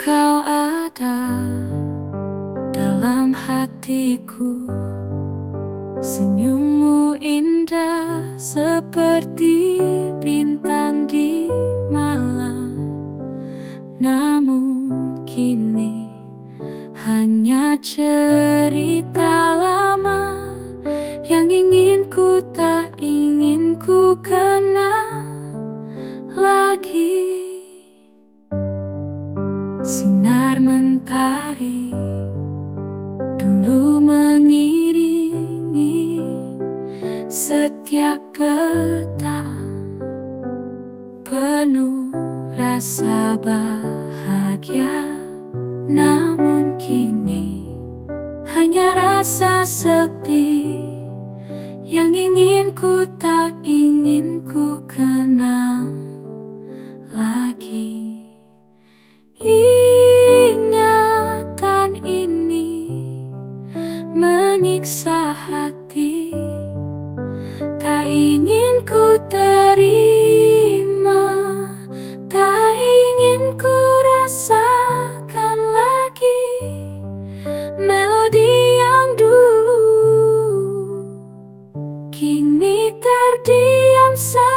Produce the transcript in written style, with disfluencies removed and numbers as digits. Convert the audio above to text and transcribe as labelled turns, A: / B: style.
A: kau ada dalam hatiku. Senyummu indah seperti bintang di malam. Namun kini hanya cerita lama yang ingin ku tak ingin ku kenal lagi. Sinar mentari dulu mengiringi setiap petang, penuh rasa bahagia. Namun kini hanya rasa sepi yang ingin ku tak ingin ku kenal lagi. Ingatan ini menyiksa hati, tak ingin ku terima, tak ingin ku rasakan lagi melodi yang dulu kini terdiam saja.